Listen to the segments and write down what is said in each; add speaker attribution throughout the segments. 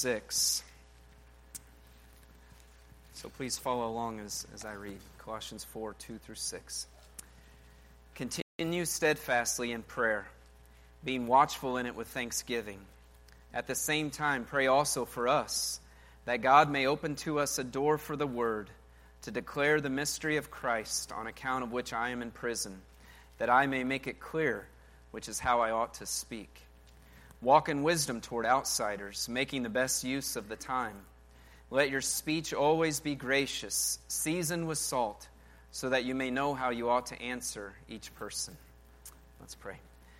Speaker 1: 6. So please follow along as I read Colossians 4, 2 through 6. Continue steadfastly in prayer, being watchful in it with thanksgiving. At the same time, pray also for us, that God may open to us a door for the word, to declare the mystery of Christ, on account of which I am in prison, that I may make it clear, which is how I ought to speak. Walk in wisdom toward outsiders, making the best use of the time. Let your speech always be gracious, seasoned with salt, so that you may know how you ought to answer each person. Let's pray.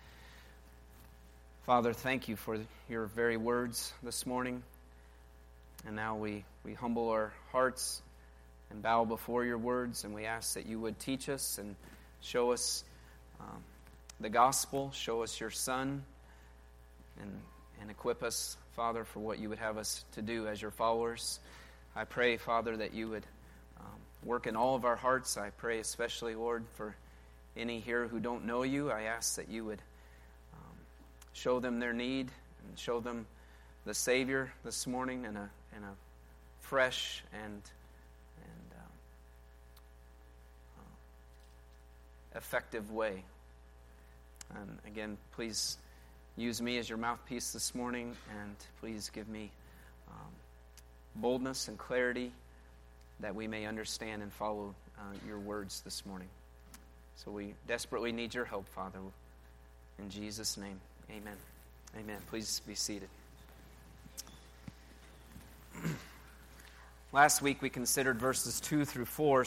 Speaker 1: Father, thank you for your very words this morning. And now we humble our hearts and bow before your words, and we ask that you would teach us and show us the gospel, show us your Son, and equip us, Father, for what you would have us to do as your followers. I pray, Father, that you would work in all of our hearts. I pray especially, Lord, for any here who don't know you. I ask that you would show them their need and show them the Savior this morning in a fresh and effective way. And again, please use me as your mouthpiece this morning, and please give me boldness and clarity that we may understand and follow your words this morning. So we desperately need your help, Father. In Jesus' name, amen. Amen. Please be seated. Last week we considered verses 2 through 4,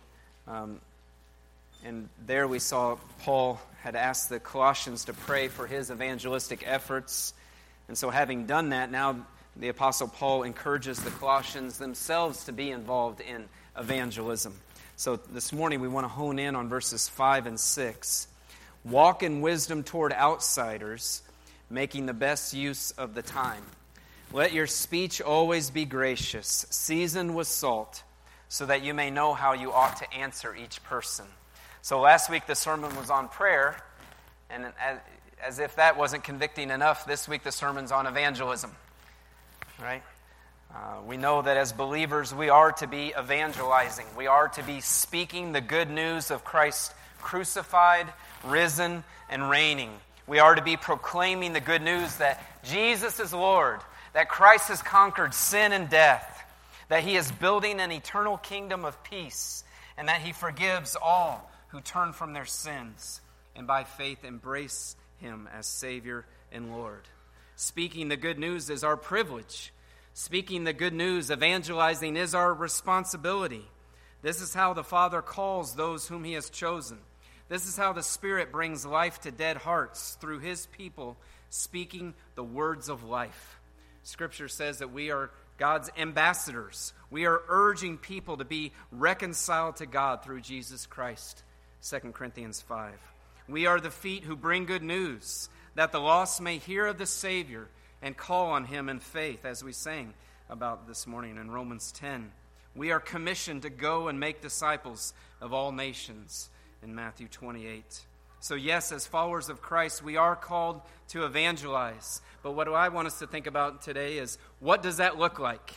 Speaker 1: and there we saw Paul had asked the Colossians to pray for his evangelistic efforts. And so having done that, now the Apostle Paul encourages the Colossians themselves to be involved in evangelism. So this morning we want to hone in on verses 5 and 6. Walk in wisdom toward outsiders, making the best use of the time. Let your speech always be gracious, seasoned with salt, so that you may know how you ought to answer each person. So last week the sermon was on prayer, and as if that wasn't convicting enough, this week the sermon's on evangelism. Right? We know that as believers we are to be evangelizing. We are to be speaking the good news of Christ crucified, risen, and reigning. We are to be proclaiming the good news that Jesus is Lord, that Christ has conquered sin and death, that He is building an eternal kingdom of peace, and that He forgives all who turn from their sins and by faith embrace Him as Savior and Lord. Speaking the good news is our privilege. Speaking the good news, evangelizing, is our responsibility. This is how the Father calls those whom He has chosen. This is how the Spirit brings life to dead hearts through His people speaking the words of life. Scripture says that we are God's ambassadors. We are urging people to be reconciled to God through Jesus Christ. 2 Corinthians 5. We are the feet who bring good news, that the lost may hear of the Savior and call on Him in faith, as we sang about this morning in Romans 10. We are commissioned to go and make disciples of all nations in Matthew 28. So yes, as followers of Christ, we are called to evangelize. But what I want us to think about today is, what does that look like?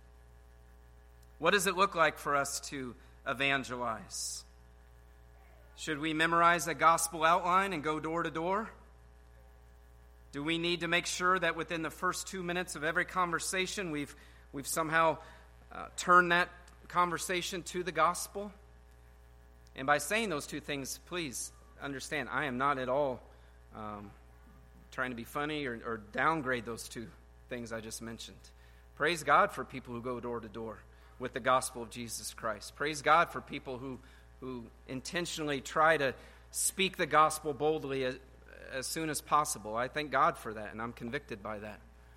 Speaker 1: What does it look like for us to evangelize? Should we memorize a gospel outline and go door to door? Do we need to make sure that within the first 2 minutes of every conversation we've somehow turned that conversation to the gospel? And by saying those two things, please understand, I am not at all trying to be funny or downgrade those two things I just mentioned. Praise God for people who go door to door with the gospel of Jesus Christ. Praise God for people who intentionally try to speak the gospel boldly as soon as possible. I thank God for that, and I'm convicted by that.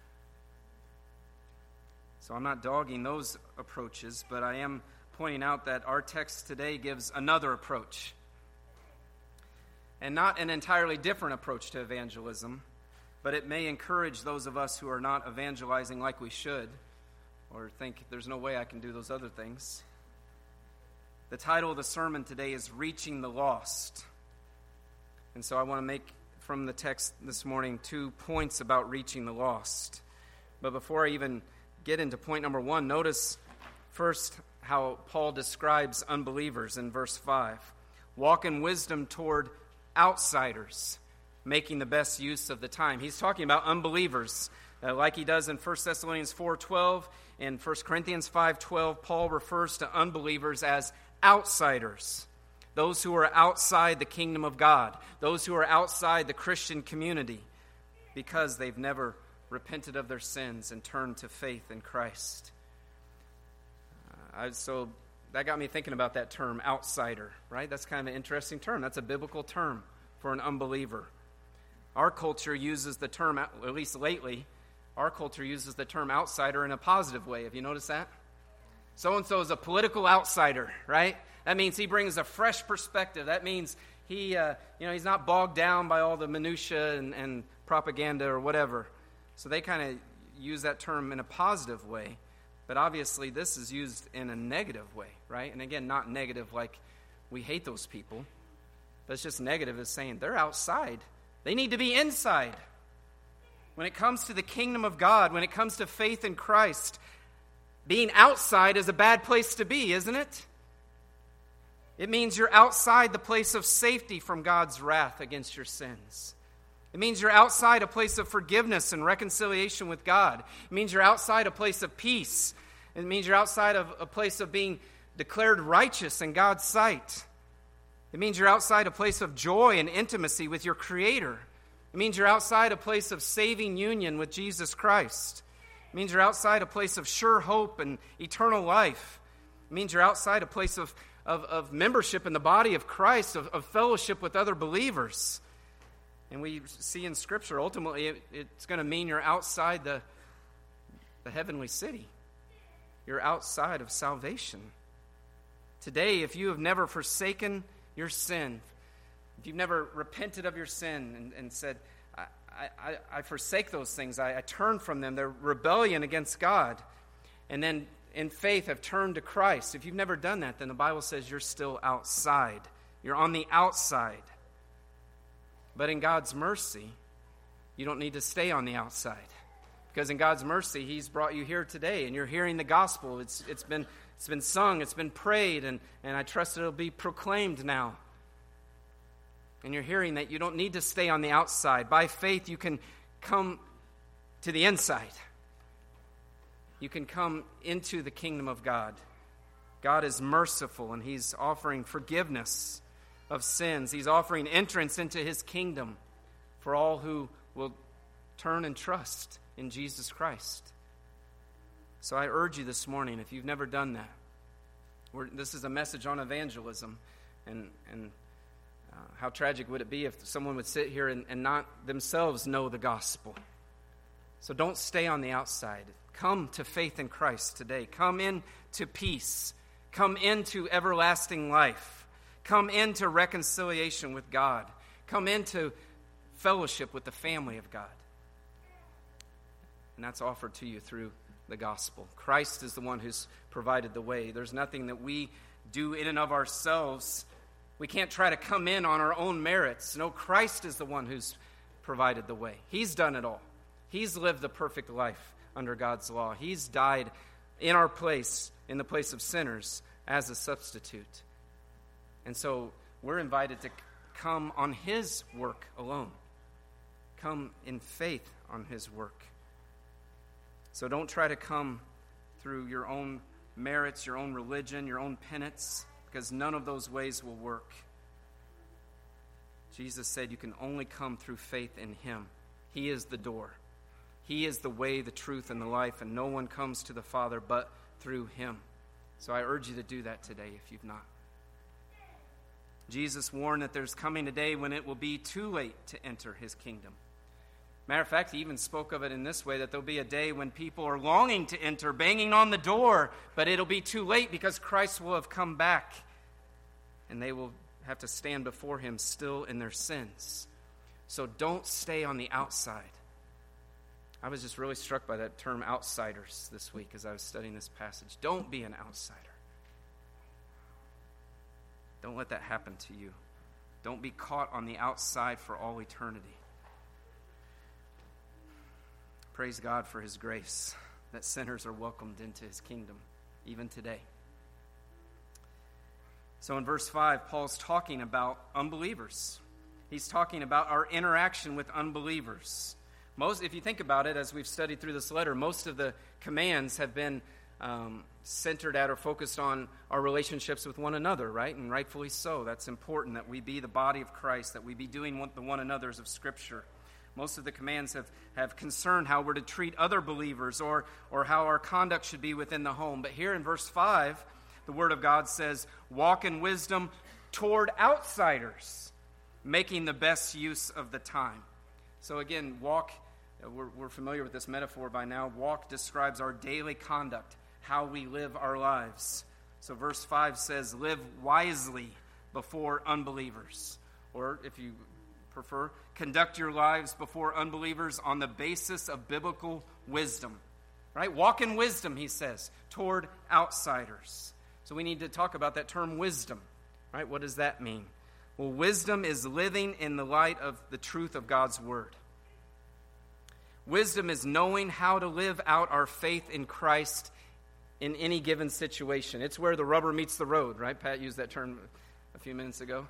Speaker 1: So I'm not dogging those approaches, but I am pointing out that our text today gives another approach. And not an entirely different approach to evangelism, but it may encourage those of us who are not evangelizing like we should, or think there's no way I can do those other things. The title of the sermon today is Reaching the Lost. And so I want to make from the text this morning 2 points about reaching the lost. But before I even get into point number 1, notice first how Paul describes unbelievers in verse 5. Walk in wisdom toward outsiders, making the best use of the time. He's talking about unbelievers, like he does in 1 Thessalonians 4:12 and 1 Corinthians 5:12. Paul refers to unbelievers as outsiders, those who are outside the kingdom of God, those who are outside the Christian community because they've never repented of their sins and turned to faith in Christ. So that got me thinking about that term, outsider, right? That's kind of an interesting term. That's a biblical term for an unbeliever. Our culture uses the term, at least lately, our culture uses the term outsider in a positive way. Have you noticed that? So-and-so is a political outsider, right? That means he brings a fresh perspective. That means he's not bogged down by all the minutia and propaganda or whatever. So they kind of use that term in a positive way. But obviously this is used in a negative way, right? And again, not negative like we hate those people. But it's just negative as saying they're outside. They need to be inside. When it comes to the kingdom of God, when it comes to faith in Christ, being outside is a bad place to be, isn't it? It means you're outside the place of safety from God's wrath against your sins. It means you're outside a place of forgiveness and reconciliation with God. It means you're outside a place of peace. It means you're outside of a place of being declared righteous in God's sight. It means you're outside a place of joy and intimacy with your Creator. It means you're outside a place of saving union with Jesus Christ. It means you're outside a place of sure hope and eternal life. It means you're outside a place of membership in the body of Christ, of fellowship with other believers. And we see in Scripture, ultimately, it's going to mean you're outside the heavenly city. You're outside of salvation. Today, if you have never forsaken your sin, if you've never repented of your sin and said, I forsake those things, I turn from them, they're rebellion against God, and then in faith have turned to Christ. If you've never done that, then the Bible says you're still outside. You're on the outside. But in God's mercy, you don't need to stay on the outside. Because in God's mercy, He's brought you here today, and you're hearing the gospel. It's been sung, it's been prayed, and I trust it'll be proclaimed now. And you're hearing that you don't need to stay on the outside. By faith, you can come to the inside. You can come into the kingdom of God. God is merciful, and He's offering forgiveness of sins. He's offering entrance into His kingdom for all who will turn and trust in Jesus Christ. So I urge you this morning, if you've never done that, this is a message on evangelism, and how tragic would it be if someone would sit here and not themselves know the gospel. So don't stay on the outside. Come to faith in Christ today. Come into peace. Come into everlasting life. Come into reconciliation with God. Come into fellowship with the family of God. And that's offered to you through the gospel. Christ is the one who's provided the way. There's nothing that we do in and of ourselves. We can't try to come in on our own merits. No, Christ is the one who's provided the way. He's done it all. He's lived the perfect life under God's law. He's died in our place, in the place of sinners, as a substitute. And so we're invited to come on His work alone. Come in faith on His work. So don't try to come through your own merits, your own religion, your own penance, because none of those ways will work. Jesus said you can only come through faith in Him. He is the door. He is the way, the truth, and the life, and no one comes to the Father but through Him. So I urge you to do that today if you've not. Jesus warned that there's coming a day when it will be too late to enter His kingdom. Matter of fact, He even spoke of it in this way, that there'll be a day when people are longing to enter, banging on the door, but it'll be too late because Christ will have come back, and they will have to stand before Him still in their sins. So don't stay on the outside. I was just really struck by that term outsiders this week as I was studying this passage. Don't be an outsider. Don't let that happen to you. Don't be caught on the outside for all eternity. praise God for his grace, that sinners are welcomed into his kingdom, even today. So in verse 5, Paul's talking about unbelievers. He's talking about our interaction with unbelievers. If you think about it, as we've studied through this letter, most of the commands have been centered at or focused on our relationships with one another, right? And rightfully so. That's important that we be the body of Christ, that we be doing the one another's of Scripture. Most of the commands have concerned how we're to treat other believers or how our conduct should be within the home. But here in verse 5, the Word of God says, walk in wisdom toward outsiders, making the best use of the time. So again, walk, we're familiar with this metaphor by now. Walk describes our daily conduct, how we live our lives. So verse 5 says, live wisely before unbelievers. Or if you prefer, conduct your lives before unbelievers on the basis of biblical wisdom. Right? Walk in wisdom, he says, toward outsiders. So we need to talk about that term wisdom. Right? What does that mean? Well, wisdom is living in the light of the truth of God's word. Wisdom is knowing how to live out our faith in Christ in any given situation. It's where the rubber meets the road, right? Pat used that term a few minutes ago.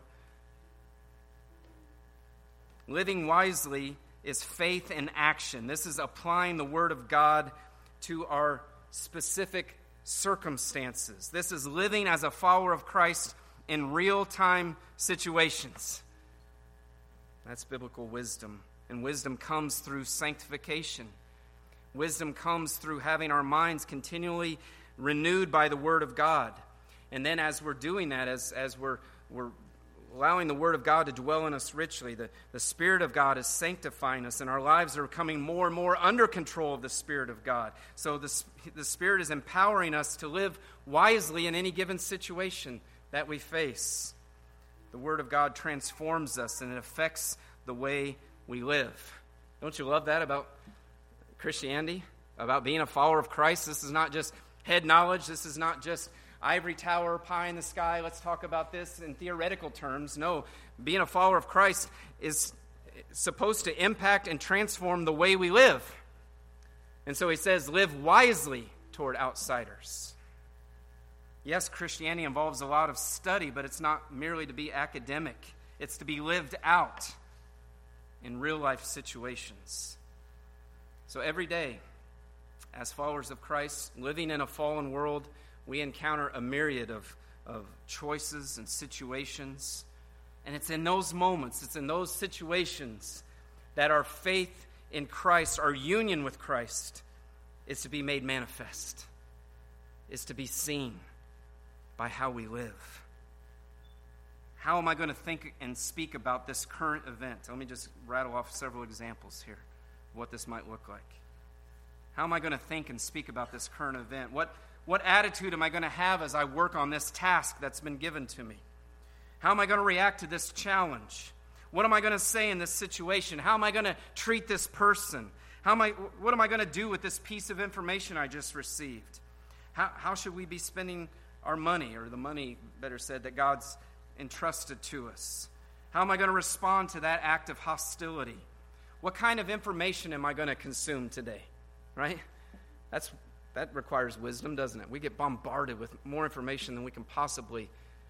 Speaker 1: Living wisely is faith in action. This is applying the Word of God to our specific circumstances. This is living as a follower of Christ in real-time situations. That's biblical wisdom. And wisdom comes through sanctification. Wisdom comes through having our minds continually renewed by the Word of God. And then as we're doing that, as we're allowing the Word of God to dwell in us richly, the Spirit of God is sanctifying us, and our lives are coming more and more under control of the Spirit of God. So the Spirit is empowering us to live wisely in any given situation that we face. The Word of God transforms us, and it affects the way we live. Don't you love that about Christianity? About being a follower of Christ? This is not just head knowledge. This is not just ivory tower, pie in the sky. Let's talk about this in theoretical terms. No, being a follower of Christ is supposed to impact and transform the way we live. And so he says, live wisely toward outsiders. Yes, Christianity involves a lot of study, but it's not merely to be academic. It's to be lived out in real-life situations. So every day, as followers of Christ, living in a fallen world, we encounter a myriad of choices and situations. And it's in those moments, it's in those situations that our faith in Christ, our union with Christ, is to be made manifest, is to be seen by how we live. How am I going to think and speak about this current event? Let me just rattle off several examples here of what this might look like. How am I going to think and speak about this current event? What attitude am I going to have as I work on this task that's been given to me? How am I going to react to this challenge? What am I going to say in this situation? How am I going to treat this person? What am I going to do with this piece of information I just received? How should we be spending our money, or the money, better said, that God's entrusted to us? How am I going to respond to that act of hostility? What kind of information am I going to consume today? Right? That requires wisdom, doesn't it? We get bombarded with more information than we can possibly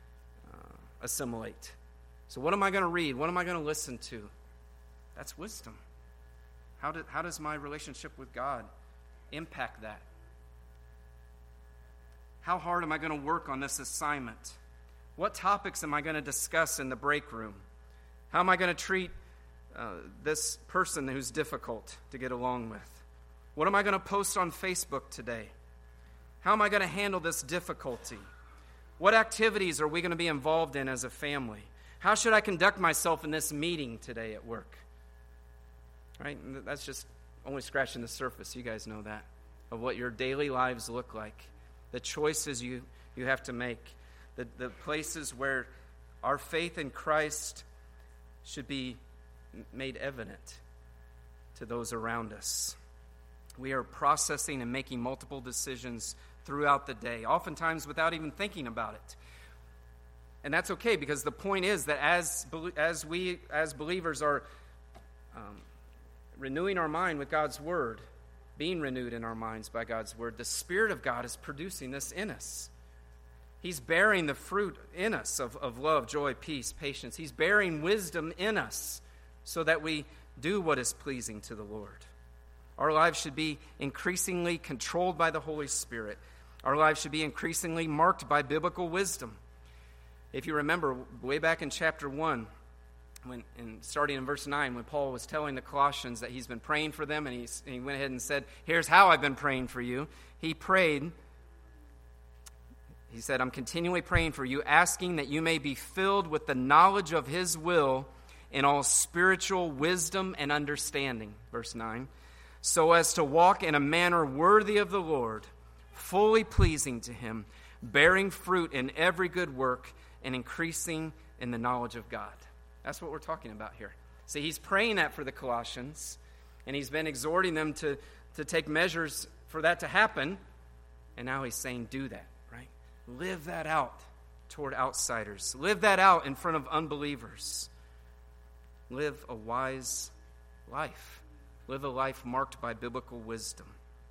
Speaker 1: assimilate. So what am I going to read? What am I going to listen to? That's wisdom. How does my relationship with God impact that? How hard am I going to work on this assignment? What topics am I going to discuss in the break room? How am I going to treat this person who's difficult to get along with? What am I going to post on Facebook today? How am I going to handle this difficulty? What activities are we going to be involved in as a family? How should I conduct myself in this meeting today at work? Right? And that's just only scratching the surface. You guys know that, of what your daily lives look like, the choices you have to make, the places where our faith in Christ should be made evident to those around us. We are processing and making multiple decisions throughout the day, oftentimes without even thinking about it. And that's okay, because the point is that as we as believers are renewing our mind with God's Word, being renewed in our minds by God's word, the Spirit of God is producing this in us. He's bearing the fruit in us of love, joy, peace, patience. He's bearing wisdom in us so that we do what is pleasing to the Lord. Our lives should be increasingly controlled by the Holy Spirit. Our lives should be increasingly marked by biblical wisdom. If you remember, way back in chapter 1, starting in verse 9, when Paul was telling the Colossians that he's been praying for them, and he went ahead and said, here's how I've been praying for you. He prayed, he said, I'm continually praying for you, asking that you may be filled with the knowledge of his will in all spiritual wisdom and understanding. Verse 9. So as to walk in a manner worthy of the Lord, fully pleasing to him, bearing fruit in every good work, and increasing in the knowledge of God. That's what we're talking about here. See, he's praying that for the Colossians, and he's been exhorting them to take measures for that to happen, and now he's saying, do that, right? Live that out toward outsiders. Live that out in front of unbelievers. Live a wise life. Live a life marked by biblical wisdom.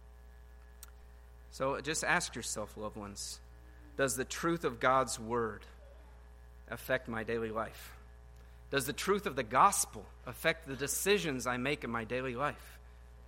Speaker 1: So just ask yourself, loved ones, does the truth of God's word affect my daily life? Does the truth of the gospel affect the decisions I make in my daily life?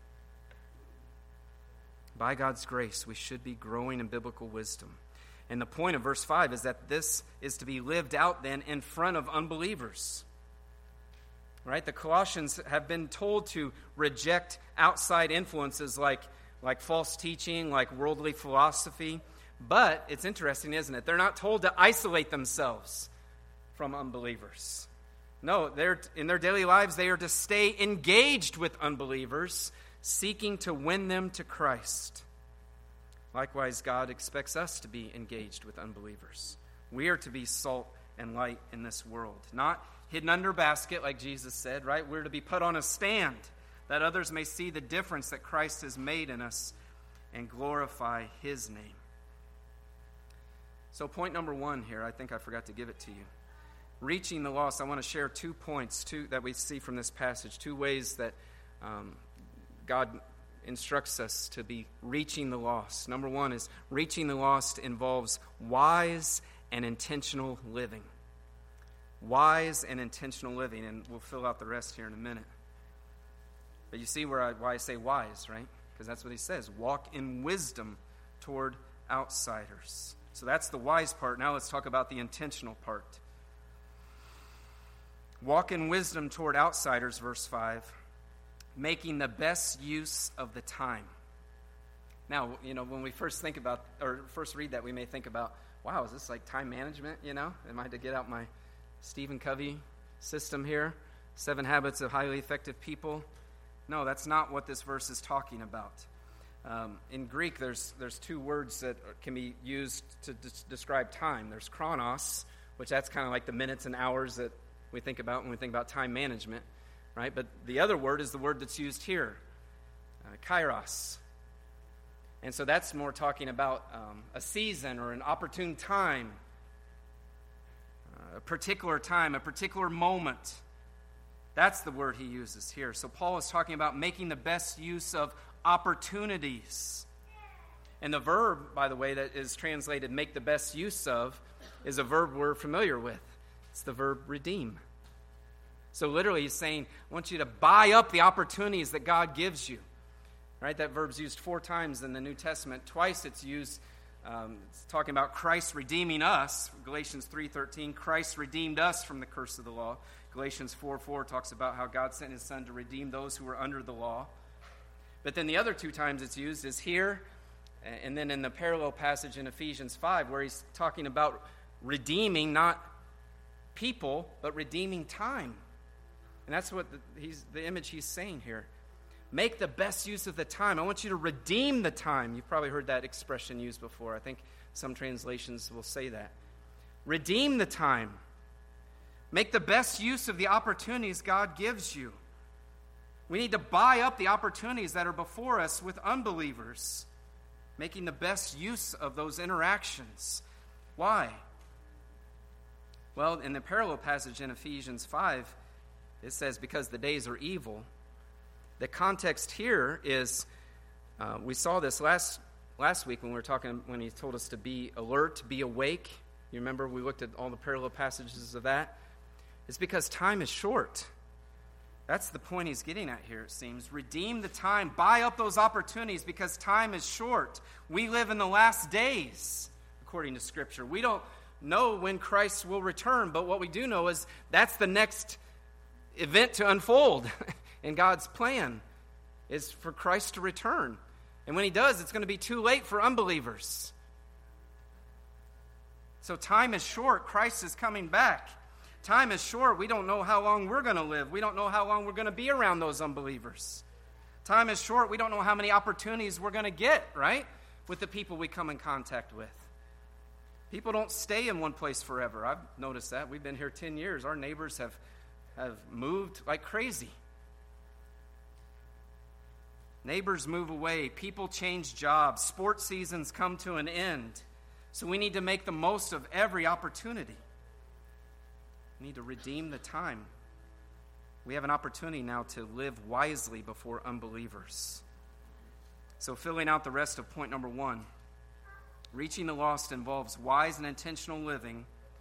Speaker 1: By God's grace, we should be growing in biblical wisdom. And the point of verse 5 is that this is to be lived out then in front of unbelievers. Right? The Colossians have been told to reject outside influences like false teaching, like worldly philosophy. But it's interesting, isn't it? They're not told to isolate themselves from unbelievers. No, in their daily lives, they are to stay engaged with unbelievers, seeking to win them to Christ. Likewise, God expects us to be engaged with unbelievers. We are to be salt and light in this world, not hidden under a basket, like Jesus said, right? We're to be put on a stand, that others may see the difference that Christ has made in us and glorify his name. So point number 1 here, I think I forgot to give it to you. Reaching the lost. I want to share 2 points that we see from this passage, 2 ways that God instructs us to be reaching the lost. Number 1 is reaching the lost involves wise and intentional living. Wise and intentional living, and we'll fill out the rest here in a minute. But you see why I say wise, right? Because that's what he says. Walk in wisdom toward outsiders. So that's the wise part. Now let's talk about the intentional part. Walk in wisdom toward outsiders, verse 5, making the best use of the time. Now, when we first read that, we may think about, wow, is this like time management, Am I to get out my Stephen Covey system here? 7 Habits of Highly Effective People? No, that's not what this verse is talking about. In Greek, there's 2 words that can be used to describe time. There's chronos, which that's kind of like the minutes and hours that we think about when we think about time management, right? But the other word is the word that's used here, kairos. And so that's more talking about a season or an opportune time, a particular time, a particular moment. That's the word he uses here. So Paul is talking about making the best use of opportunities. And the verb, by the way, that is translated make the best use of is a verb we're familiar with. It's the verb redeem. So literally he's saying, I want you to buy up the opportunities that God gives you. Right? That verb's used 4 times in the New Testament. Twice it's used, it's talking about Christ redeeming us. Galatians 3:13, Christ redeemed us from the curse of the law. Galatians 4:4 talks about how God sent his Son to redeem those who were under the law. But then the other 2 times it's used is here, and then in the parallel passage in Ephesians 5, where he's talking about redeeming not people, but redeeming time. And that's what the image he's saying here. Make the best use of the time. I want you to redeem the time. You've probably heard that expression used before. I think some translations will say that. Redeem the time. Make the best use of the opportunities God gives you. We need to buy up the opportunities that are before us with unbelievers, making the best use of those interactions. Why? Well, in the parallel passage in Ephesians 5, it says, because the days are evil. The context here is We saw this last week when we were talking, when he told us to be alert, to be awake. You remember we looked at all the parallel passages of that? It's because time is short. That's the point he's getting at here, it seems. Redeem the time. Buy up those opportunities because time is short. We live in the last days, according to Scripture. We don't know when Christ will return, but what we do know is that's the next event to unfold in God's plan, is for Christ to return. And when he does, it's going to be too late for unbelievers. So time is short. Christ is coming back. Time is short. We don't know how long we're going to live. We don't know how long we're going to be around those unbelievers. Time is short. We don't know how many opportunities we're going to get, right, with the people we come in contact with. People don't stay in one place forever. I've noticed that. We've been here 10 years. Our neighbors have moved like crazy. Neighbors move away. People change jobs. Sports seasons come to an end. So we need to make the most of every opportunity. We need to redeem the time. We have an opportunity now to live wisely before unbelievers. So filling out the rest of point number 1, reaching the lost involves wise and intentional living.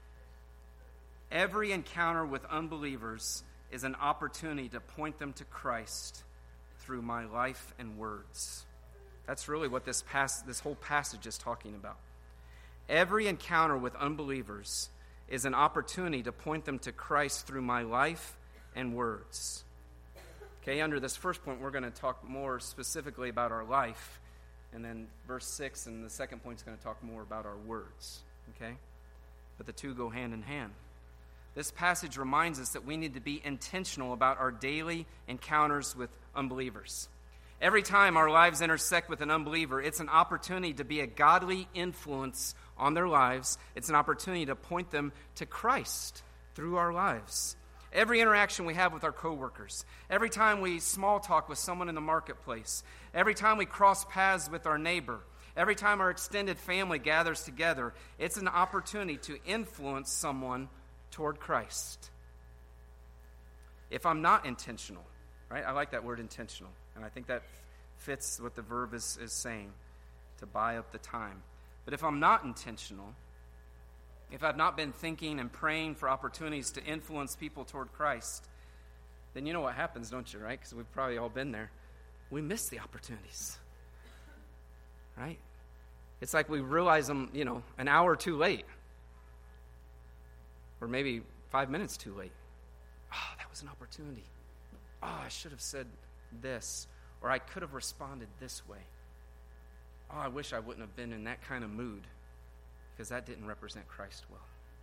Speaker 1: Every encounter with unbelievers is an opportunity to point them to Christ through my life and words. That's really what this whole passage is talking about. Every encounter with unbelievers is an opportunity to point them to Christ through my life and words. Okay, under this first point, we're going to talk more specifically about our life. And then verse 6 and the second point is going to talk more about our words. Okay? But the two go hand in hand. This passage reminds us that we need to be intentional about our daily encounters with unbelievers. Every time our lives intersect with an unbeliever, it's an opportunity to be a godly influence on their lives. It's an opportunity to point them to Christ through our lives. Every interaction we have with our coworkers, every time we small talk with someone in the marketplace, every time we cross paths with our neighbor, every time our extended family gathers together, it's an opportunity to influence someone toward Christ. If I'm not intentional, right? I like that word intentional, and I think that fits what the verb is saying, to buy up the time. But if I'm not intentional, if I've not been thinking and praying for opportunities to influence people toward Christ, then you know what happens, don't you, right? Because we've probably all been there. We miss the opportunities, right? It's like we realize them, an hour too late. Or maybe 5 minutes too late. Oh, that was an opportunity. Oh, I should have said this. Or I could have responded this way. Oh, I wish I wouldn't have been in that kind of mood, because that didn't represent Christ well.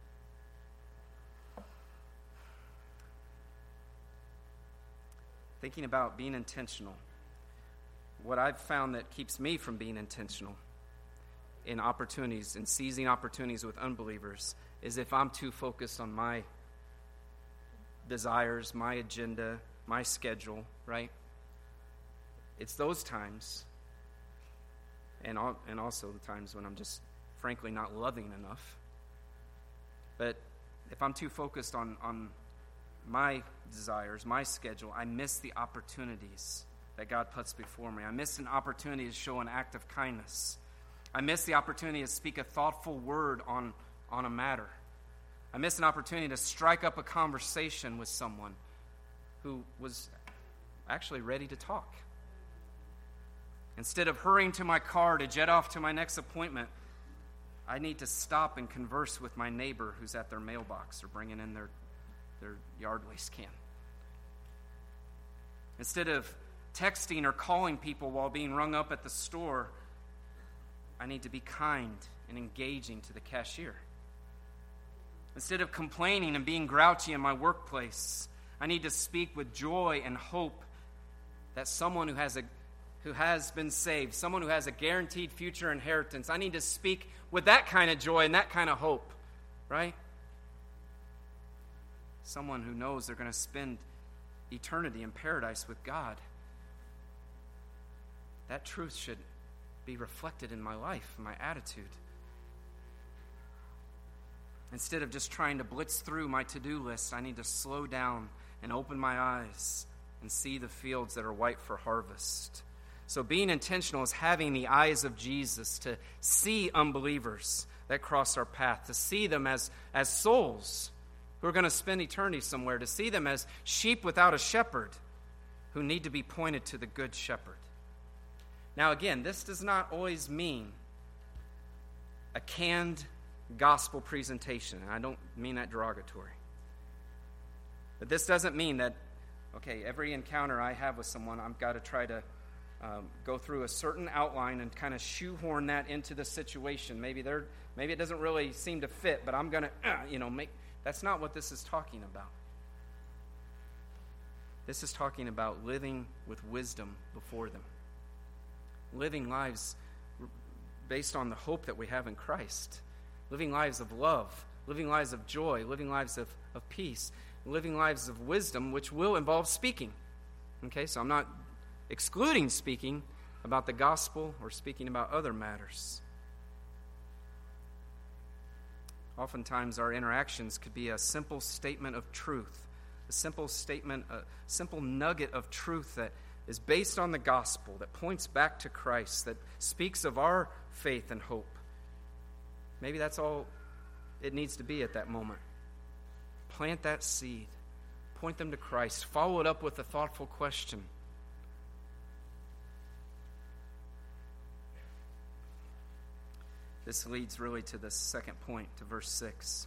Speaker 1: Thinking about being intentional. What I've found that keeps me from being intentional in opportunities and seizing opportunities with unbelievers is if I'm too focused on my desires, my agenda, my schedule, right? It's those times, and also the times when I'm just frankly not loving enough. But if I'm too focused on my desires, my schedule, I miss the opportunities that God puts before me. I miss an opportunity to show an act of kindness. I miss the opportunity to speak a thoughtful word on a matter. I miss an opportunity to strike up a conversation with someone who was actually ready to talk. Instead of hurrying to my car to jet off to my next appointment, I need to stop and converse with my neighbor who's at their mailbox or bringing in their yard waste can. Instead of texting or calling people while being rung up at the store, I need to be kind and engaging to the cashier. Instead of complaining and being grouchy in my workplace, I need to speak with joy and hope that someone who has been saved, someone who has a guaranteed future inheritance, I need to speak with that kind of joy and that kind of hope, right? Someone who knows they're going to spend eternity in paradise with God. That truth should be reflected in my life, my attitude. Instead of just trying to blitz through my to-do list, I need to slow down and open my eyes and see the fields that are white for harvest. So being intentional is having the eyes of Jesus to see unbelievers that cross our path, to see them as souls who are going to spend eternity somewhere, to see them as sheep without a shepherd who need to be pointed to the good shepherd. Now again, this does not always mean a canned gospel presentation, and I don't mean that derogatory. But this doesn't mean that, okay, every encounter I have with someone, I've got to try to go through a certain outline and kind of shoehorn that into the situation. Maybe it doesn't really seem to fit, but I'm going to, make. That's not what this is talking about. This is talking about living with wisdom before them, living lives based on the hope that we have in Christ, living lives of love, living lives of joy, living lives of peace, living lives of wisdom, which will involve speaking. Okay, so I'm not excluding speaking about the gospel or speaking about other matters. Oftentimes our interactions could be a simple statement of truth, a simple nugget of truth that is based on the gospel, that points back to Christ, that speaks of our faith and hope. Maybe that's all it needs to be at that moment. Plant that seed. Point them to Christ. Follow it up with a thoughtful question. This leads really to the second point, to verse 6.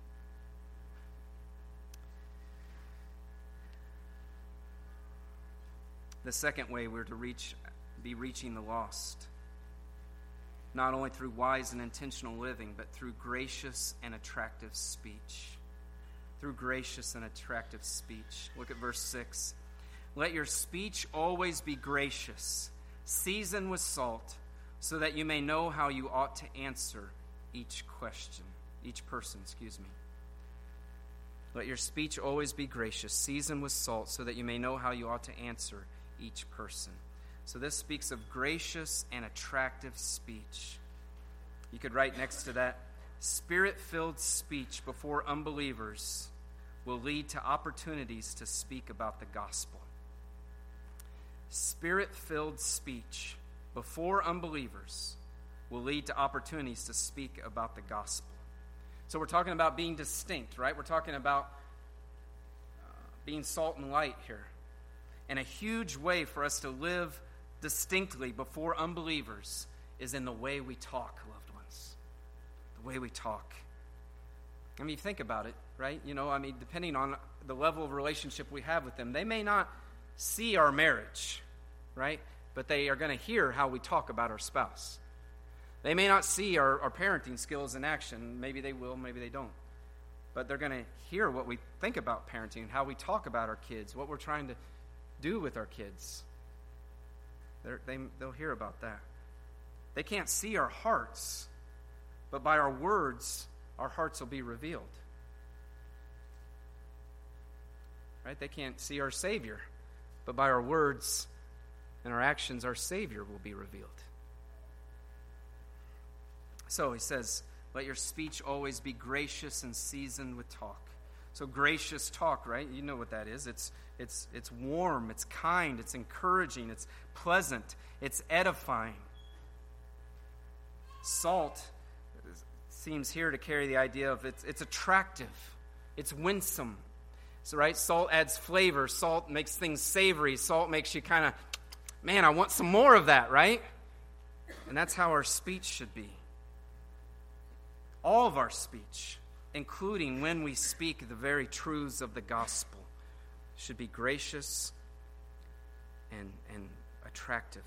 Speaker 1: The second way we're to be reaching the lost, not only through wise and intentional living, but through gracious and attractive speech. Through gracious and attractive speech. Look at verse 6. Let your speech always be gracious, seasoned with salt, so that you may know how you ought to answer each person. Let your speech always be gracious, seasoned with salt, so that you may know how you ought to answer each person. So this speaks of gracious and attractive speech. You could write next to that, Spirit-filled speech before unbelievers will lead to opportunities to speak about the gospel. Spirit-filled speech before unbelievers will lead to opportunities to speak about the gospel. So we're talking about being distinct, right? We're talking about being salt and light here. And a huge way for us to live distinctly before unbelievers is in the way we talk, loved ones. The way we talk. I mean, think about it, right? Depending on the level of relationship we have with them, they may not see our marriage, right? But they are going to hear how we talk about our spouse. They may not see our parenting skills in action. Maybe they will, maybe they don't. But they're going to hear what we think about parenting, how we talk about our kids, what we're trying to do with our kids. They'll hear about that. They can't see our hearts, but by our words, our hearts will be revealed. Right? They can't see our Savior, but by our words and our actions, our Savior will be revealed. So he says, let your speech always be gracious and seasoned with talk. So gracious talk, right? You know what that is. It's warm, it's kind, it's encouraging, it's pleasant, it's edifying. Salt seems here to carry the idea of it's attractive, it's winsome. So, right, salt adds flavor, salt makes things savory, salt makes you kind of, man, I want some more of that, right? And that's how our speech should be. All of our speech, including when we speak the very truths of the gospel, should be gracious and attractive.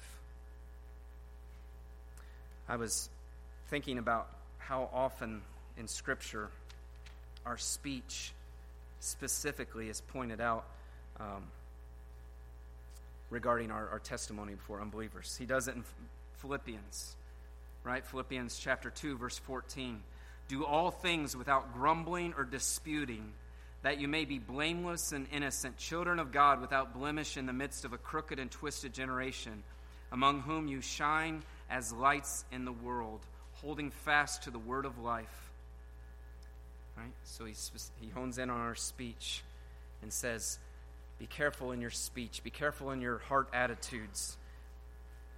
Speaker 1: I was thinking about how often in Scripture our speech specifically is pointed out regarding our testimony before unbelievers. He does it in Philippians, right? Philippians chapter 2, verse 14. Do all things without grumbling or disputing, that you may be blameless and innocent, children of God without blemish in the midst of a crooked and twisted generation, among whom you shine as lights in the world, holding fast to the word of life. Right? So he hones in on our speech and says, be careful in your speech, be careful in your heart attitudes.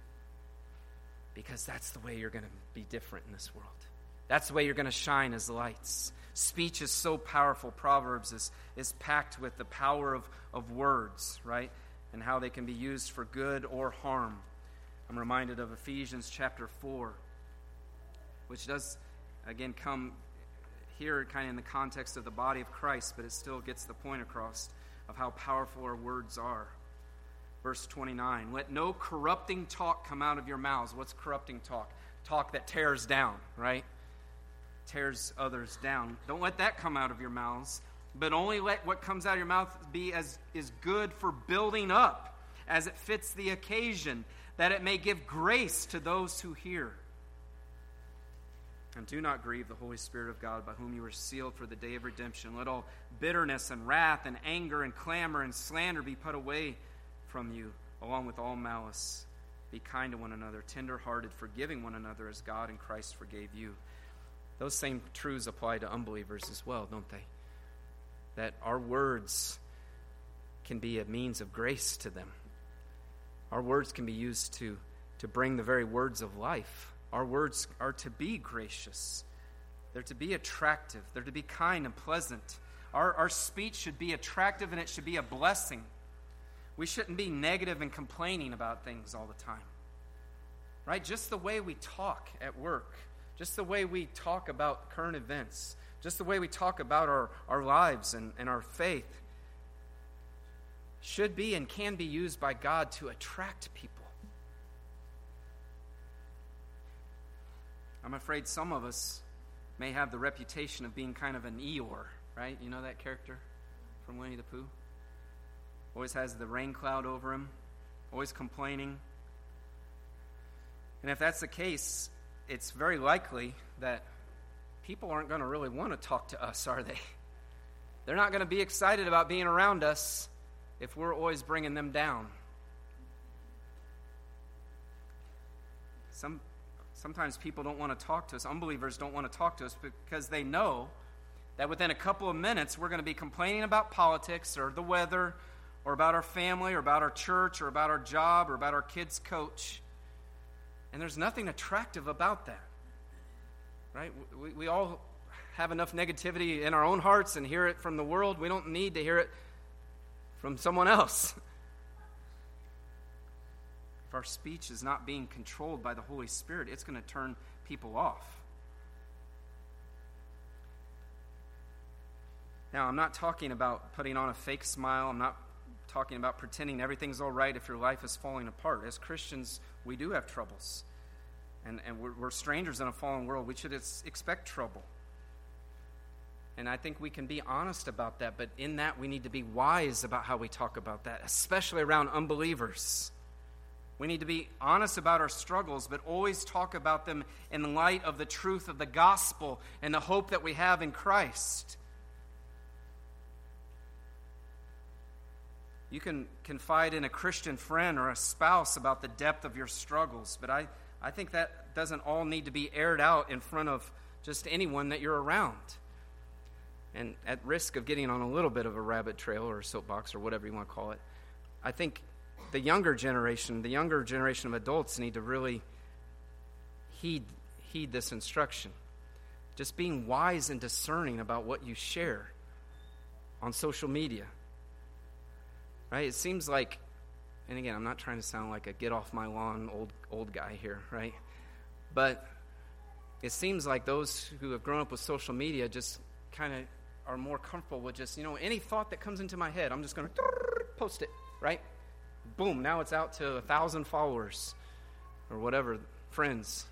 Speaker 1: because that's the way you're going to be different in this world. That's the way you're going to shine as lights. Speech is so powerful. Proverbs is packed with the power of words, right? And how they can be used for good or harm. I'm reminded of Ephesians chapter 4, which does, again, come here kind of in the context of the body of Christ, but it still gets the point across of how powerful our words are. Verse 29, let no corrupting talk come out of your mouths. What's corrupting talk? Talk that tears down, right? Tears others down. Don't let that come out of your mouths, but only let what comes out of your mouth be as is good for building up, as it fits the occasion, that it may give grace to those who hear. And do not grieve the Holy Spirit of God, by whom you were sealed for the day of redemption. Let all bitterness and wrath and anger and clamor and slander be put away from you, along with all malice. Be kind to one another, tender-hearted, forgiving one another as God in Christ forgave you. Those same truths apply to unbelievers as well, don't they? That our words can be a means of grace to them. Our words can be used to bring the very words of life. Our words are to be gracious. They're to be attractive. They're to be kind and pleasant. Our speech should be attractive, and it should be a blessing. We shouldn't be negative and complaining about things all the time. Right? Just the way we talk at work, just the way we talk about current events, just the way we talk about our lives and our faith should be and can be used by God to attract people. I'm afraid some of us may have the reputation of being kind of an Eeyore, right? You know that character from Winnie the Pooh? Always has the rain cloud over him, always complaining. And if that's the case, it's very likely that people aren't going to really want to talk to us, are they? They're not going to be excited about being around us if we're always bringing them down. Sometimes people don't want to talk to us. Unbelievers don't want to talk to us because they know that within a couple of minutes we're going to be complaining about politics or the weather or about our family or about our church or about our job or about our kids' coach. And there's nothing attractive about that, right? We all have enough negativity in our own hearts and hear it from the world. We don't need to hear it from someone else. If our speech is not being controlled by the Holy Spirit, it's going to turn people off. Now, I'm not talking about putting on a fake smile. I'm not talking about pretending everything's all right if your life is falling apart. As Christians, we do have troubles. And we're strangers in a fallen world. We should expect trouble. And I think we can be honest about that. But in that, we need to be wise about how we talk about that, especially around unbelievers. We need to be honest about our struggles, but always talk about them in light of the truth of the gospel and the hope that we have in Christ. You can confide in a Christian friend or a spouse about the depth of your struggles, but I think that doesn't all need to be aired out in front of just anyone that you're around. And at risk of getting on a little bit of a rabbit trail or a soapbox or whatever you want to call it, I think the younger generation of adults need to really heed this instruction. Just being wise and discerning about what you share on social media. Right? It seems like, and again, I'm not trying to sound like a get off my lawn old guy here, right? But it seems like those who have grown up with social media just kind of are more comfortable with just, any thought that comes into my head, I'm just going to post it, right? Boom, now it's out to 1,000 followers or whatever, friends.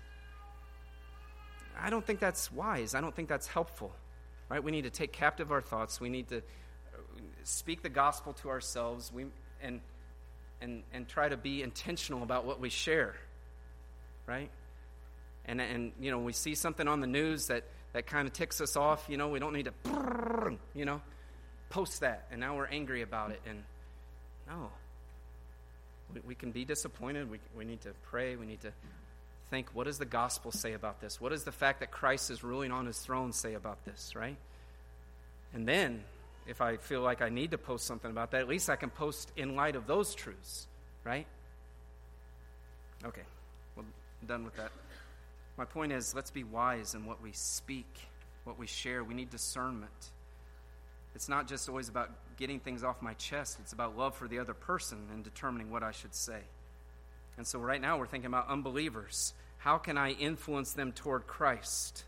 Speaker 1: I don't think that's wise. I don't think that's helpful, right? We need to take captive our thoughts. We need to speak the gospel to ourselves and try to be intentional about what we share, right? And we see something on the news that kind of ticks us off, we don't need to, post that, and now we're angry about it. And no, we can be disappointed. We need to pray. We need to think, what does the gospel say about this? What does the fact that Christ is ruling on his throne say about this, right? And then, if I feel like I need to post something about that, at least I can post in light of those truths, right? Okay, well, I'm done with that. My point is, let's be wise in what we speak, what we share. We need discernment. It's not just always about getting things off my chest. It's about love for the other person and determining what I should say. And so right now we're thinking about unbelievers. How can I influence them toward Christ?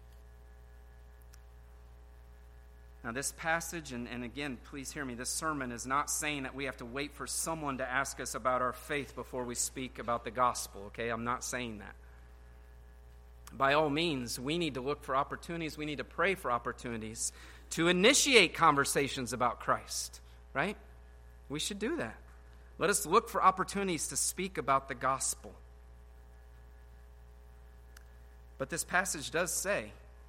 Speaker 1: Now this passage, and again, please hear me, this sermon is not saying that we have to wait for someone to ask us about our faith before we speak about the gospel, okay? I'm not saying that. By all means, we need to look for opportunities. We need to pray for opportunities to initiate conversations about Christ, right? We should do that. Let us look for opportunities to speak about the gospel. But this passage does say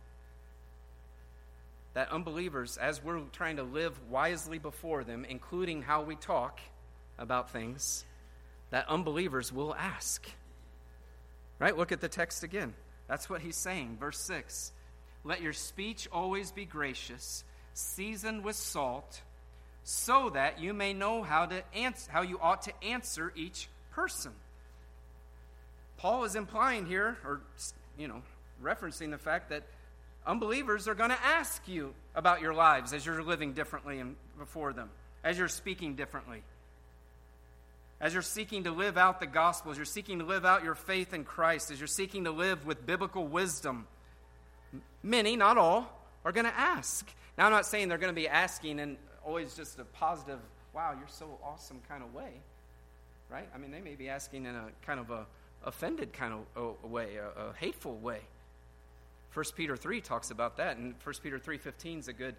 Speaker 1: that unbelievers, as we're trying to live wisely before them, including how we talk about things, that unbelievers will ask. Right? Look at the text again. That's what he's saying. Verse 6. Let your speech always be gracious, seasoned with salt, so that you may know how you ought to answer each person. Paul is implying here, or referencing the fact that unbelievers are going to ask you about your lives as you're living differently before them, as you're speaking differently, as you're seeking to live out the gospel, as you're seeking to live out your faith in Christ, as you're seeking to live with biblical wisdom. Many, not all, are going to ask. Now, I'm not saying they're going to be asking in always just a positive, wow, you're so awesome kind of way, right? I mean, they may be asking in a kind of a offended kind of way, a hateful way. 1 Peter 3 talks about that, and 1 Peter 3:15 is a good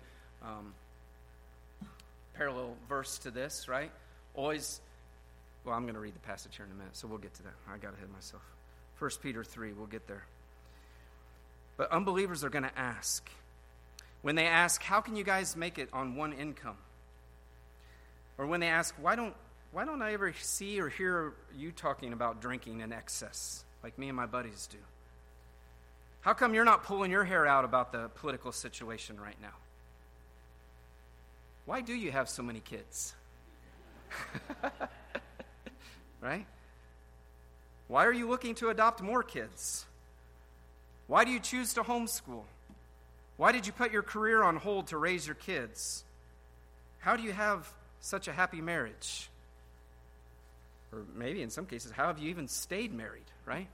Speaker 1: parallel verse to this, right? Always, well, I'm going to read the passage here in a minute, so we'll get to that. I got ahead of myself. 1 Peter 3, we'll get there. But unbelievers are going to ask. When they ask, how can you guys make it on one income? Or when they ask, why don't I ever see or hear you talking about drinking in excess, like me and my buddies do? How come you're not pulling your hair out about the political situation right now? Why do you have so many kids? Right? Why are you looking to adopt more kids? Why do you choose to homeschool? Why did you put your career on hold to raise your kids? How do you have such a happy marriage? Or maybe in some cases, how have you even stayed married, right?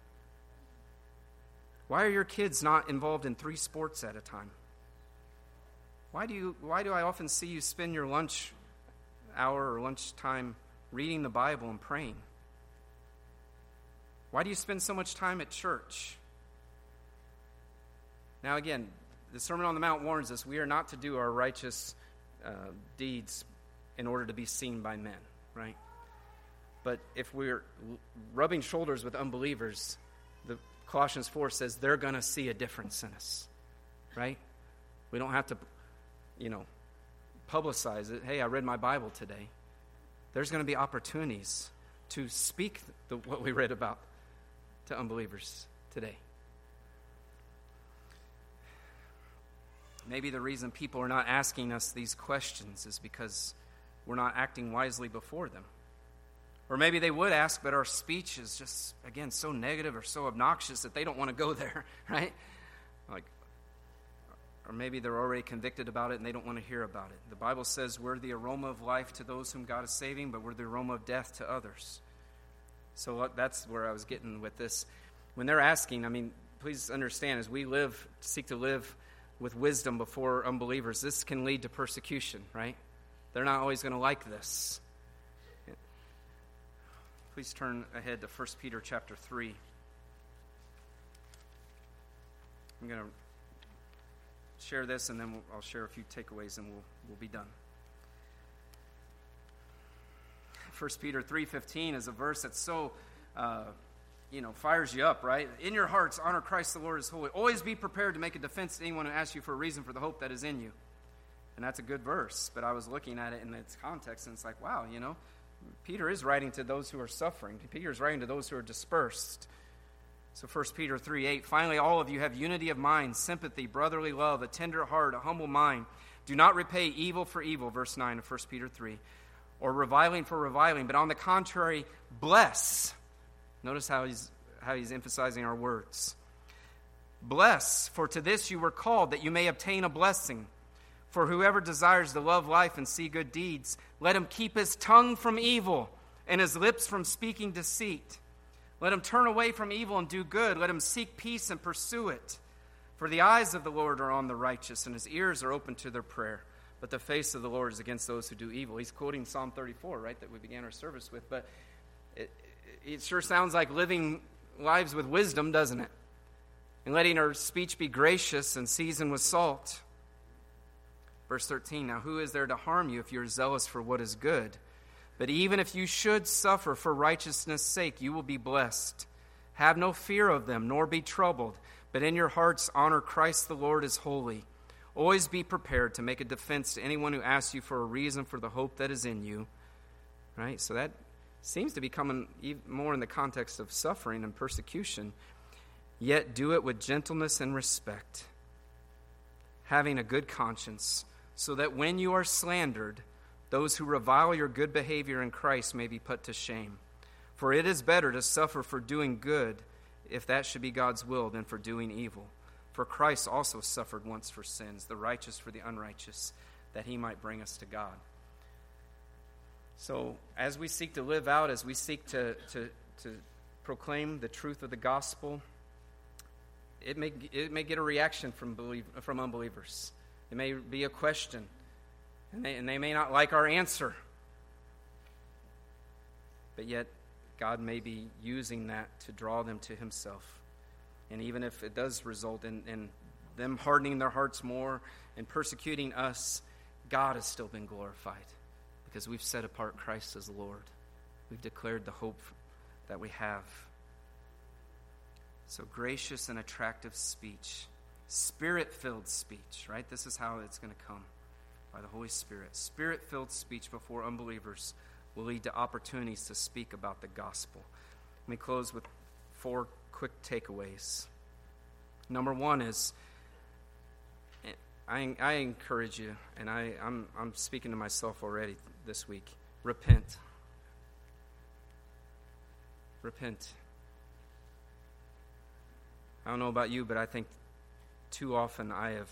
Speaker 1: Why are your kids not involved in 3 sports at a time? Why do I often see you spend your lunch hour or lunchtime reading the Bible and praying? Why do you spend so much time at church? Now again, the Sermon on the Mount warns us we are not to do our righteous deeds in order to be seen by men, right? But if we're rubbing shoulders with unbelievers, the Colossians 4 says they're going to see a difference in us, right? We don't have to, publicize it. Hey, I read my Bible today. There's going to be opportunities to speak what we read about to unbelievers today. Maybe the reason people are not asking us these questions is because we're not acting wisely before them. Or maybe they would ask, but our speech is just, again, so negative or so obnoxious that they don't want to go there, right? Or maybe they're already convicted about it and they don't want to hear about it. The Bible says we're the aroma of life to those whom God is saving, but we're the aroma of death to others. So that's where I was getting with this. When they're asking, please understand, as we seek to live with wisdom before unbelievers, this can lead to persecution, right? They're not always going to like this. Please turn ahead to 1 Peter chapter 3. I'm going to share this, and then I'll share a few takeaways, and we'll be done. 1 Peter 3:15 is a verse that's so, fires you up, right? In your hearts, honor Christ the Lord as holy. Always be prepared to make a defense to anyone who asks you for a reason for the hope that is in you. And that's a good verse, but I was looking at it in its context, and it's like, wow, Peter is writing to those who are suffering. Peter is writing to those who are dispersed. So 1 Peter 3:8, finally, all of you have unity of mind, sympathy, brotherly love, a tender heart, a humble mind. Do not repay evil for evil, verse 9 of 1 Peter 3, or reviling for reviling, but on the contrary, bless. Notice how he's how he's emphasizing our words. Bless, for to this you were called, that you may obtain a blessing. For whoever desires to love life and see good deeds, let him keep his tongue from evil and his lips from speaking deceit. Let him turn away from evil and do good. Let him seek peace and pursue it. For the eyes of the Lord are on the righteous, and his ears are open to their prayer. But the face of the Lord is against those who do evil. He's quoting Psalm 34, right, that we began our service with. But it sure sounds like living lives with wisdom, doesn't it? And letting our speech be gracious and seasoned with salt. Verse 13, now who is there to harm you if you are zealous for what is good? But even if you should suffer for righteousness' sake, you will be blessed. Have no fear of them, nor be troubled, but in your hearts honor Christ the Lord as holy. Always be prepared to make a defense to anyone who asks you for a reason for the hope that is in you. Right? So that seems to be coming even more in the context of suffering and persecution. Yet do it with gentleness and respect, having a good conscience, so that when you are slandered, those who revile your good behavior in Christ may be put to shame. For it is better to suffer for doing good, if that should be God's will, than for doing evil. For Christ also suffered once for sins, the righteous for the unrighteous, that he might bring us to God. So as we seek to live out, as we seek to proclaim the truth of the gospel, it may get a reaction from unbelievers. It may be a question, and they may not like our answer. But yet, God may be using that to draw them to himself. And even if it does result in them hardening their hearts more and persecuting us, God has still been glorified because we've set apart Christ as Lord. We've declared the hope that we have. So gracious and attractive speech, Spirit-filled speech, right? This is how it's going to come, by the Holy Spirit. Spirit-filled speech before unbelievers will lead to opportunities to speak about the gospel. Let me close with 4 quick takeaways. Number 1 is, I encourage you, and I'm speaking to myself already this week, repent. Repent. I don't know about you, but I think too often I have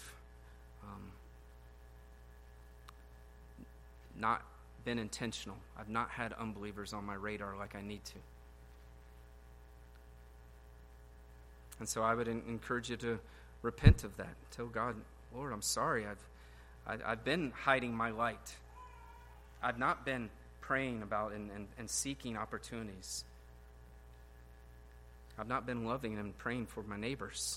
Speaker 1: not been intentional. I've not had unbelievers on my radar like I need to. And so I would encourage you to repent of that. Tell God, Lord, I'm sorry. I've been hiding my light. I've not been praying about and seeking opportunities. I've not been loving and praying for my neighbors.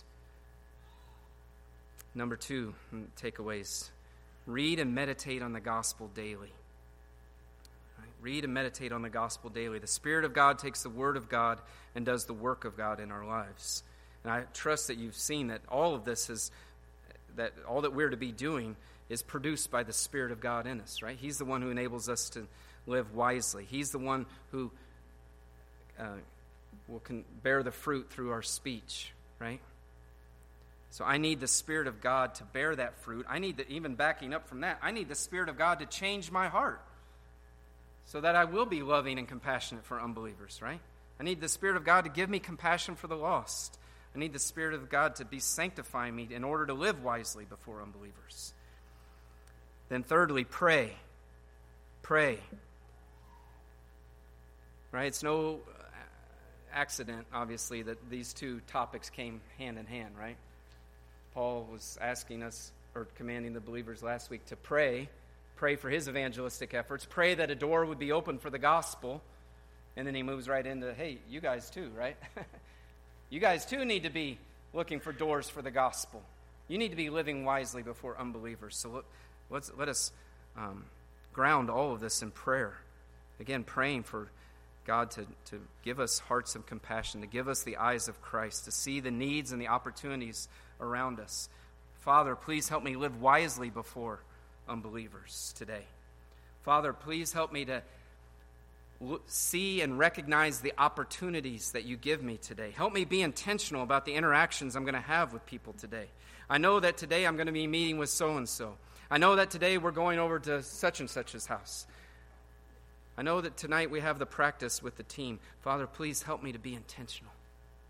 Speaker 1: Number 2, takeaways. Read and meditate on the gospel daily. Right? Read and meditate on the gospel daily. The Spirit of God takes the Word of God and does the work of God in our lives. And I trust that you've seen that all of this all that we're to be doing is produced by the Spirit of God in us, right? He's the one who enables us to live wisely. He's the one who can bear the fruit through our speech, right? So I need the Spirit of God to bear that fruit. I need even backing up from that, I need the Spirit of God to change my heart so that I will be loving and compassionate for unbelievers, right? I need the Spirit of God to give me compassion for the lost. I need the Spirit of God to be sanctifying me in order to live wisely before unbelievers. Then thirdly, pray. Pray. Right? It's no accident, obviously, that these 2 topics came hand in hand, right? Paul was asking us, or commanding the believers last week to pray for his evangelistic efforts, pray that a door would be open for the gospel, and then he moves right into, hey, you guys too, right? You guys too need to be looking for doors for the gospel. You need to be living wisely before unbelievers. So let us ground all of this in prayer. Again, praying for God to give us hearts of compassion, to give us the eyes of Christ, to see the needs and the opportunities around us. Father, please help me live wisely before unbelievers today. Father, please help me to see and recognize the opportunities that you give me today. Help me be intentional about the interactions I'm going to have with people today. I know that today I'm going to be meeting with so-and-so. I know that today we're going over to such and such's house. I know that tonight we have the practice with the team. Father, please help me to be intentional.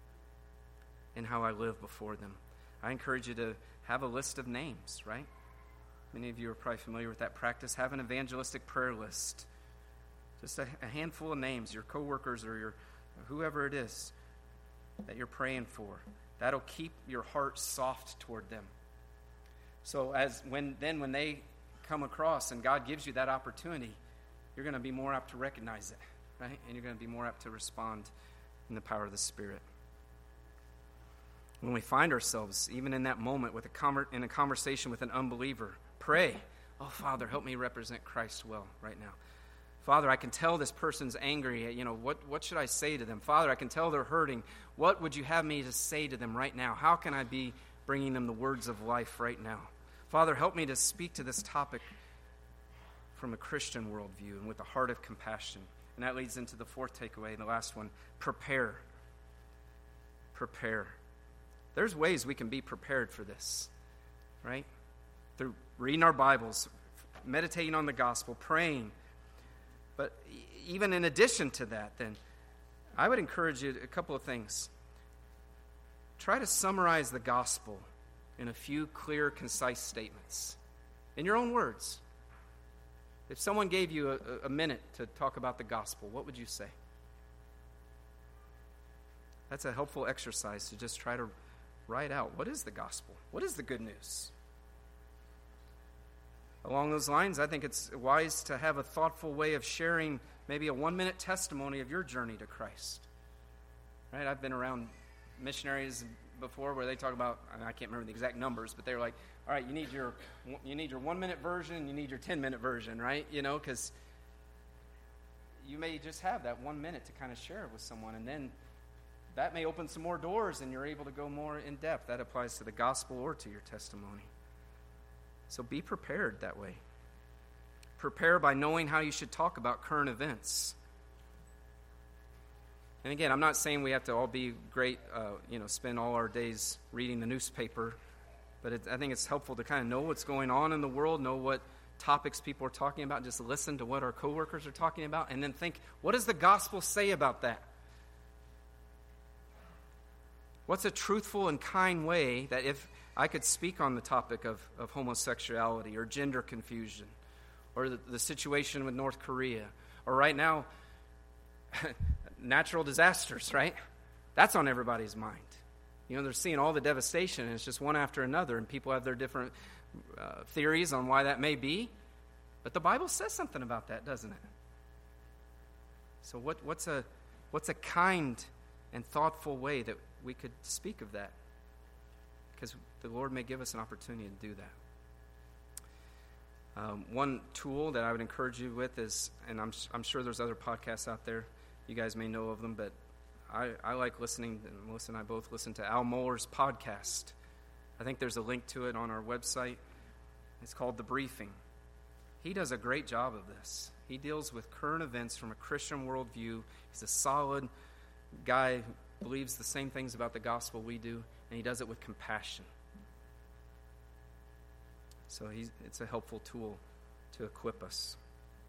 Speaker 1: in how I live before them. I encourage you to have a list of names, right? Many of you are probably familiar with that practice. Have an evangelistic prayer list. Just a handful of names, your coworkers or your whoever it is that you're praying for. That'll keep your heart soft toward them. So when they come across and God gives you that opportunity, you're going to be more apt to recognize it, right? And you're going to be more apt to respond in the power of the Spirit. When we find ourselves, even in that moment, in a conversation with an unbeliever, pray, "Oh, Father, help me represent Christ well right now. Father, I can tell this person's angry. What should I say to them? Father, I can tell they're hurting. What would you have me to say to them right now? How can I be bringing them the words of life right now? Father, help me to speak to this topic from a Christian worldview and with a heart of compassion." And that leads into the fourth takeaway, the last one. Prepare. Prepare. There's ways we can be prepared for this, right? Through reading our Bibles, meditating on the gospel, praying. But even in addition to that, then, I would encourage you a couple of things. Try to summarize the gospel in a few clear, concise statements. In your own words. If someone gave you a minute to talk about the gospel, what would you say? That's a helpful exercise to just try to write out, what is the gospel? What is the good news? Along those lines, I think it's wise to have a thoughtful way of sharing maybe a 1-minute testimony of your journey to Christ. Right? I've been around missionaries before where they talk about, I can't remember the exact numbers, but they're like, all right, you need your 1-minute version, you need your 10-minute version, right? Because you may just have that 1 minute to kind of share it with someone, and then that may open some more doors and you're able to go more in depth. That applies to the gospel or to your testimony. So be prepared that way. Prepare by knowing how you should talk about current events. And again, I'm not saying we have to all be great, spend all our days reading the newspaper, but I think it's helpful to kind of know what's going on in the world, know what topics people are talking about, just listen to what our coworkers are talking about, and then think, what does the gospel say about that? What's a truthful and kind way that if I could speak on the topic of homosexuality or gender confusion or the situation with North Korea or right now, natural disasters, right? That's on everybody's mind. They're seeing all the devastation, and it's just one after another, and people have their different theories on why that may be. But the Bible says something about that, doesn't it? So what's a kind and thoughtful way that we could speak of that? Because the Lord may give us an opportunity to do that. One tool that I would encourage you with is, and I'm sure there's other podcasts out there, you guys may know of them, but I like listening, and Melissa and I both listen to Al Mohler's podcast. I think there's a link to it on our website. It's called The Briefing. He does a great job of this. He deals with current events from a Christian worldview. He's a solid guy who believes the same things about the gospel we do, and he does it with compassion. So it's a helpful tool to equip us.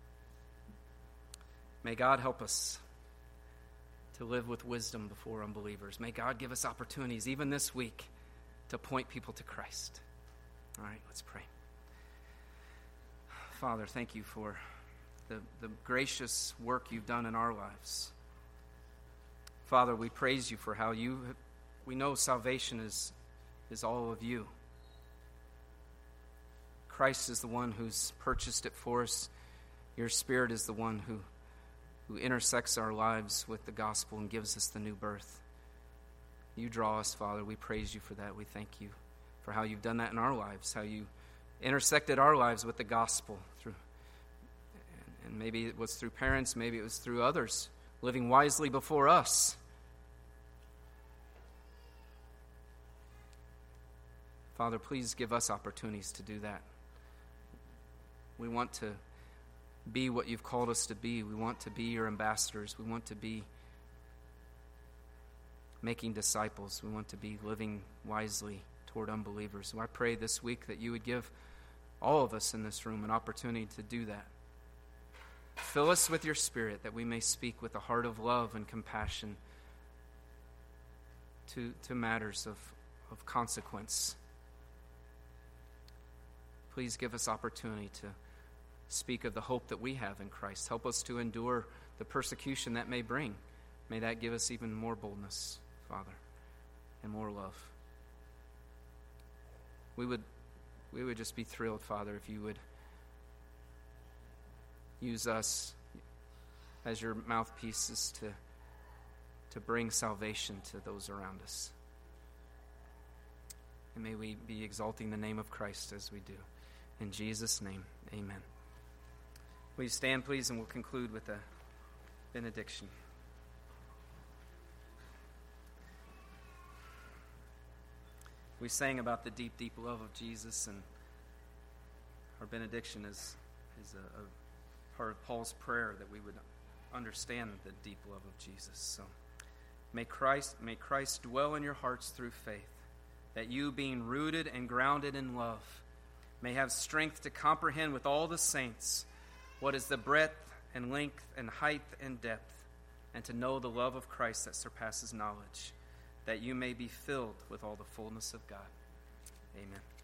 Speaker 1: May God help us to live with wisdom before unbelievers. May God give us opportunities, even this week, to point people to Christ. All right, let's pray. Father, thank you for the gracious work you've done in our lives. Father, we praise you for how we know salvation is all of you. Christ is the one who's purchased it for us. Your Spirit is the one who intersects our lives with the gospel and gives us the new birth. You draw us, Father. We praise you for that. We thank you for how you've done that in our lives, how you intersected our lives with the gospel through, and maybe it was through parents, maybe it was through others living wisely before us. Father, please give us opportunities to do that. We want to be what you've called us to be. We want to be your ambassadors. We want to be making disciples. We want to be living wisely toward unbelievers. So I pray this week that you would give all of us in this room an opportunity to do that. Fill us with your Spirit that we may speak with a heart of love and compassion to matters of consequence. Please give us opportunity to speak of the hope that we have in Christ. Help us to endure the persecution that may bring. May that give us even more boldness, Father, and more love. We would just be thrilled, Father, if you would use us as your mouthpieces to bring salvation to those around us. And may we be exalting the name of Christ as we do. In Jesus' name, amen. Will you stand, please, and we'll conclude with a benediction. We sang about the deep, deep love of Jesus, and our benediction is a part of Paul's prayer that we would understand the deep love of Jesus. So may Christ dwell in your hearts through faith, that you, being rooted and grounded in love, may have strength to comprehend with all the saints what is the breadth and length and height and depth, and to know the love of Christ that surpasses knowledge, that you may be filled with all the fullness of God. Amen.